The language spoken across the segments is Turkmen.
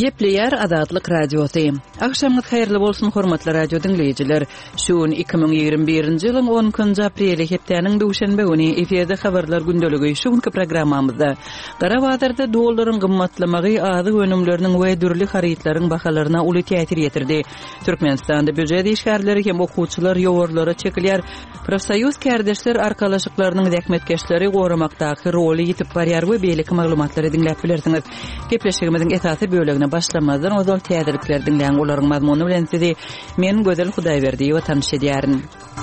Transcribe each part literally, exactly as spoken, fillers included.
Gepleyer Azatlyk Radiosu. Akşamyz hayrly bolsun hormatly radio dinleyijiler. Şuun iki ming ýigirme birinji ýylyň onunçy apreli hepdeniň duşanbe güni eferde habarlar gündeligi şuňky programmamyzda Garabazarda dollaryň gymmatlamagy azy önümleriniň we dürli harytlaryň bahalaryna uly täsir ýetirdi. Türkmenistanda büjet işgärleri hem okuwçylar ýogurlara çekilýär. Profsoýuz kärdeşler arkalaşyklarynyň däkmetkeşleri goramakdaky roly ýitip barýar we beýlik maglumatlary dinläp bilersiňiz. Gepleşigimiziň esasy bölegine başlamazdan ozal täzelikler dinleýän olaryň mazmuny bilen sizi men Gözel Hudaýberdi we tanış edýärin.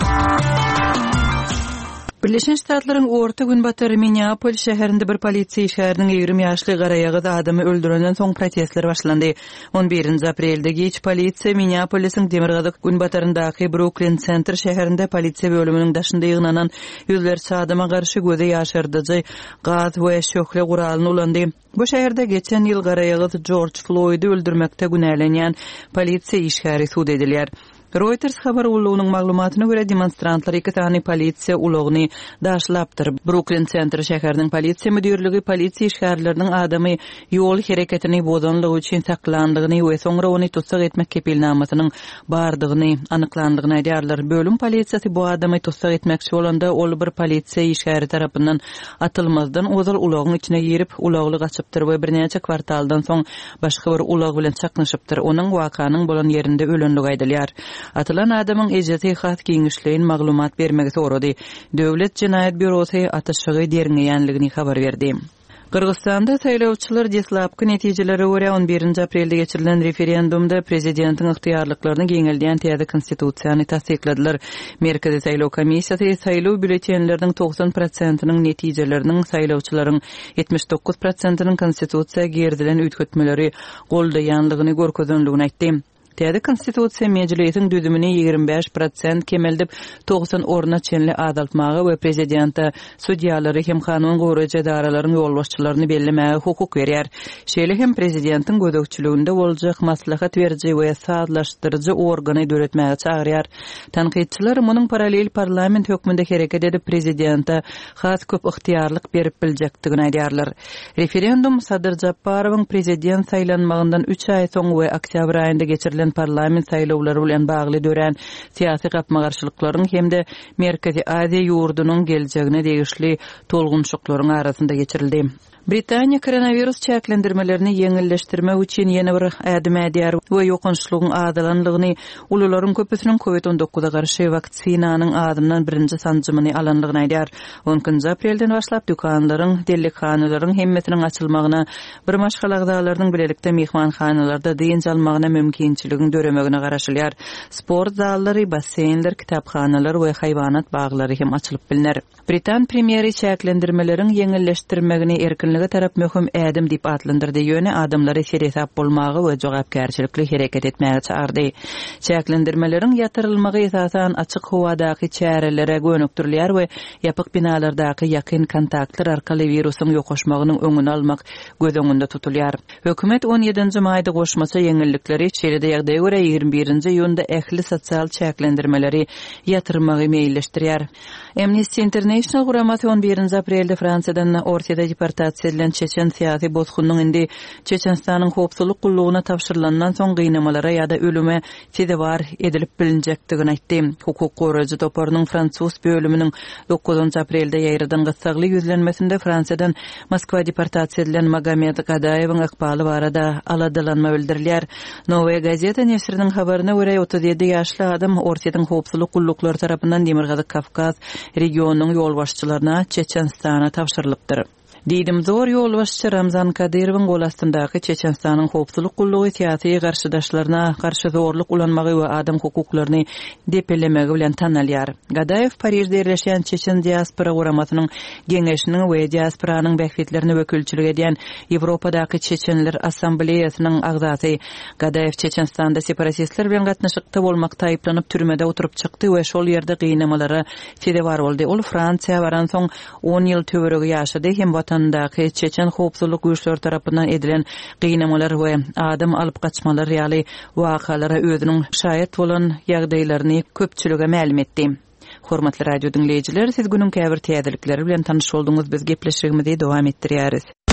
Birleşen Ştatlaryň orta gün batary Minneapolis şäherinde bir polisiýa işgäriniň ýigirme ýaşly garaýagy adamy öldürenden soň protestler başlandy. on birinji aprelde geç polisiýa Minneapolisiň Demirgazyk gün bataryndaky Brooklyn Center şäherinde polisiýa bölüminiň daşynda ýygnanan ýüzlerçe adama garşy göze ýaşardyjy gaz we şöhle guralyny ulandy. Bu şäherde geçen ýyl garaýagy George Floyd'y öldürmekde günälenýän polisiýa işgäri sud edilýär. Reuters habar ulluğunun maglumatyna göre demonstrantlar iki tane polisiýa ulogyny daşlapdyr. Brooklyn Center şäheriniň polisiýa müdürligi polisiýa işgärleriniň adamy ýol hereketini bozanlygy üçin saklandygyny we soňra ony tutsak etmek kepilnamasynyň bardygyny anyklandygyny aýdýarlar. Bölüm polisiýasy bu adamy tutsak etmekçi bolanda ol bir polisiýa işgäri tarapyndan atylmazdan ozal ulogyň içine girip ulogly gaçypdyr we birnäçe kwartaldan soň başga bir ulog bilen çaknyşypdyr. Onuň wakanyň bolan ýerinde ölenligi aýdylýar. Atılan adamın ejeti hat giňişleýin maglumat bermegi sorady. Döwlet Jenaýat Bürosy ataşygy derňeýänligini habar berdi. Kırgızstanda saýlawçylar deslapky netijelere görä on birinji aprelde geçirilen referendumda prezidentiň yktyýarlyklaryny geňeldiýän täze konstitusiýany tasdikladylar. Merkezi saýlaw komissiýasy saýlaw bülletenleriniň doksan prosentynyň netijeleriniň saýlawçylaryň ýetmiş dokuz prosentynyň konstitusiýa gerdilen ütgütmeleri goldaýanlygyny görkezlendigini aýtdy. Täze konstitusiýa meclisiň düzümini ýigirme beş prosent kemeldip doksan orna çenli azaltmagy we prezidenta sudiýalary hem kanun goraýjy edaralaryň ýolbaşçylaryny bellemäge hukuk berýär. Şeýle hem prezidentiň gödökçiliginde boljak maslahat beriji we saatlaşdyrjy organy döretmäge çagyrýar. Tanqidçiler munyň paralel parlament hökmünde hereket edip prezidenta has köp yktyýarlyk berip biljekdigini aýdýarlar. Referendum Sadyr Japarowyň prezident saýlanmagyndan üç ay soň we oktyabr aýynda geçirilen parlament saýlawlary bilen bagly dören syýasy gapmagarçylyklaryň hemde Merkezi Aziýa ýurdunyň geljegine degişli tolgunçlyklaryň arasynda geçirildi. Britaniýa koronavirus çäklendirmelerini ýeňilleşdirmek üçin ýene bir adym edýär we ýokançlygyň azalanlygyny, ulularyň köpüsiniň covid on dokuza garşy vaksinanyň adymdan birinji sanjymyny alanlygyny aýdýar. onunçy aprelden başlap dükanlaryň, delekhanalaryň hemmetiniň açylmagyna, bir maşgal agdalarynyň bilelikde mehmanhanalarda dynç almagyna mümkinçiligini döremegine garaşylýar. Sport zallary, basseynler, kitapxanalar we haýwanat baglary hem açylyp bilinär. Britan premieri çäklendirmeleriň ýeňilleşdirmegini erkinligi tarap möhüm ädim diýip atlandyrdy. Ýöne adamlary serhesap bolmagy we jogapkärçilikli hereket etmäge çağırdy. Çäklendirmeleriň ýatyrylmagy esasan açyk howadaky çärelere gönükdirilýär we ýapyk binalardaky ýakyn kontaktlar arkaly virusyň ýokaşmagynyň öňüni almak göz öňünde tutulýar. Hökümet on ýedinji maýda goşmasa ýeňillikleri çerede ýagdaýa görä ýigirme birinji ýylda ähli sosial çäklendirmeleri ýatyrmagy meýilleşdirýär. Amnesty International guramasy on birinji aprelde Fransiýadan ortada deportasiýa edilen çeçen syýasy bozgunlyň indi Çeçenstanyň howpsuzlyk gullugyna tapşyrylandan soň gynamalara ýa-da ölüme sebäp edilip bilinjekdigini aýtdy. Hukuk goraýjy toparynyň Fransuz bölüminiň dokuzunçy aprelde ýaýradan gassagly ýüzlenmesinde Fransiýadan Moskwa deportasiýa edilen Magomed Gadaýewiň ykbaly barada aladalanma bildirilýär. Nowaye Gazeta näşriniň habaryna görä otuz ýedi ýaşly adam Orsiýanyň howpsuzlyk gulluklary tarapyndan Demirgazyk Kafkaz regionunyň ýolbaşçylaryna Çeçenstana tapşyrylypdyr. Diýdim zor ýolbaşçy Ramzan Kadyrowyň gol astyndaky Çeçenstanyň howpsuzlyk gullugy syýasy garşydaşlaryna garşy zorluk ulanmagy we adam hukuklaryny depelemegi bilen tanalýar. Gadaýew Parijde ýerleşen Çeçen diaspora guramasynyň geňeşiniň we diasporanyň bähfetlerini wekilçilik edýän Ýewropadaky Çeçenler Assambleýasynyň agzasy. Gadaýew Çeçenstanda separatistler bilen gatnaşykda bolmakda aýplanyp türmede oturup çykdy we şol ýerde gynamalara sebäp boldy. Ol Fransiýa baran soň on ýyl töweregi ýaşady hem vatandaky Çeçen howpsuzlyk güýçleri tarapyndan edilen gynamalar we adam alyp gaçmalar ýaly wakalara özüniň şaýat bolan ýagdaýlaryny köpçülige ma'lum etdi. Hormatly radio dinleyijiler, siz günüň käbir täzelikleri bilen tanyş bolduňyz. Biz gepleşigimizi dowam etdirýäris.